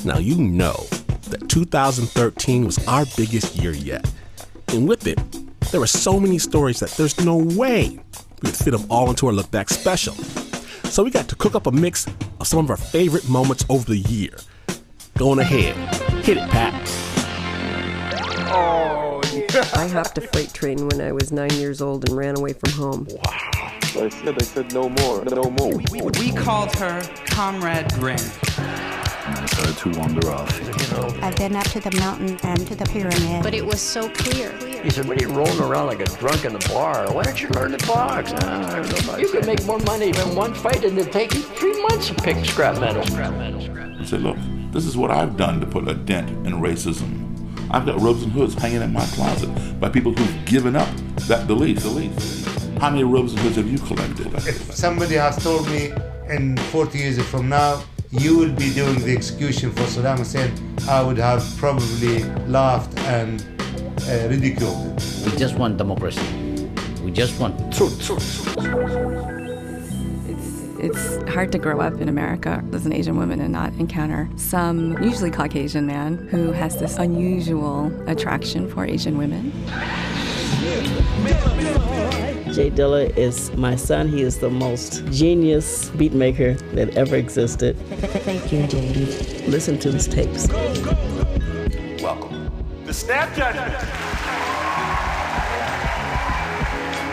Now you know that 2013 was our biggest year yet. And with it, there were so many stories that there's no way we could fit them all into our Look Back special. So we got to cook up a mix of some of our favorite moments over the year. Going ahead, hit it, Pat. Oh, yeah. I hopped a freight train when I was 9 years old and ran away from home. Wow. They said no more, no more. We called her Comrade Grin. And I started to wander off. I've been up to the mountain and to the pyramid. But it was so clear. He said, what are you rolling around like a drunk in the bar? Why don't you learn to box? You could make more money in one fight than it'd take you 3 months to pick scrap metal. I said, look, this is what I've done to put a dent in racism. I've got robes and hoods hanging in my closet by people who've given up that belief. How many robes and hoods have you collected? If somebody has told me in 40 years from now, you will be doing the execution for Saddam Hussein, I would have probably laughed and ridiculed. We just want democracy. We just want truth. It's hard to grow up in America as an Asian woman and not encounter some, usually Caucasian man, who has this unusual attraction for Asian women. Jay Dilla is my son. He is the most genius beat maker that ever existed. Thank you, Jay. Listen to his tapes. Welcome. The Snap Judgment.